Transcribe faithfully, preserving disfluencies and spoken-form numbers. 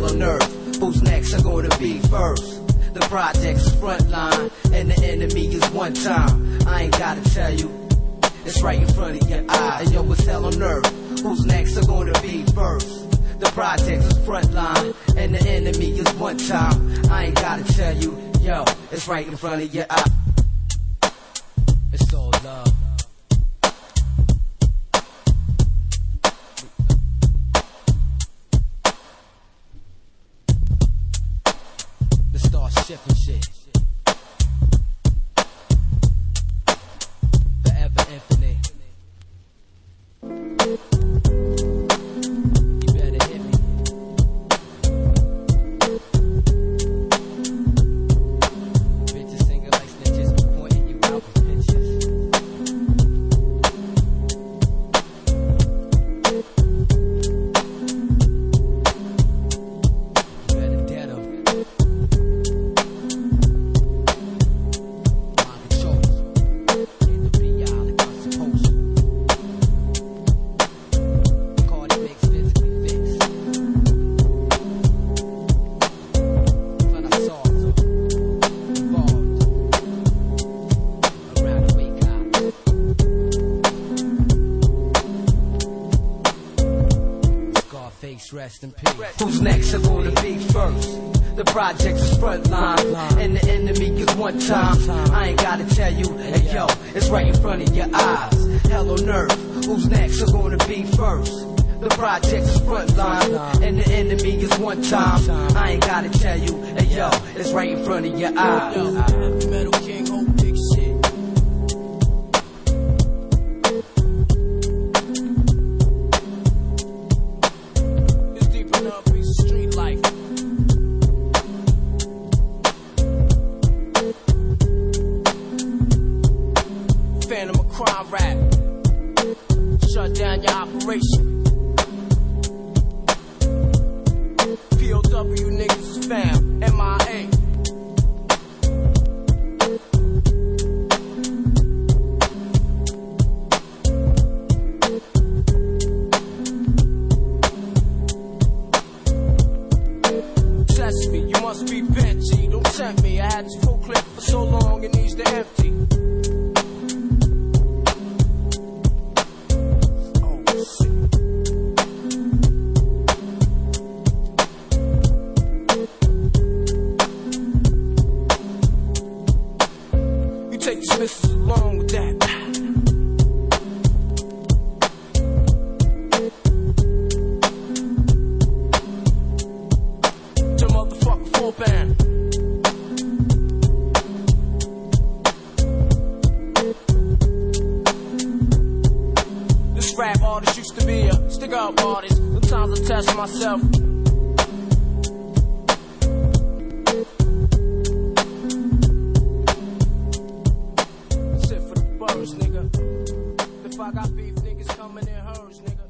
hell on earth? Who's next are gonna be first? The project's front line, and the enemy is one time. I ain't gotta tell you, it's right in front of your eye. And yo, it's hell on earth. Who's next are gonna be first? The project's front line, and the enemy is one time. I ain't gotta tell you, yo, it's right in front of your eye. It's all love. Let's start shifting shit. Forever infinite. You better hit me. Bitches singing like snitches, pointing you out with bitches. You better dead them. Rest in peace. Who's next are gonna be first? The project is front line, and the enemy is one time. I ain't gotta tell you, hey yo, it's right in front of your eyes. Hell on earth, who's next are gonna be first? The project is front line, and the enemy is one time. I ain't gotta tell you, hey yo, it's right in front of your eyes. Metal King, whole big shit. Phantom of crime rap. Shut down your operation. P O W niggas is fam. M I A. Test me, you must be bent, G. Don't tempt me. I had this full clip for so long it needs to empty. Take these misses along with that. To motherfucker full band. This rap artist used to be a stick up artist. Sometimes I test myself. Nigga. If I got beef, niggas coming in hers, nigga.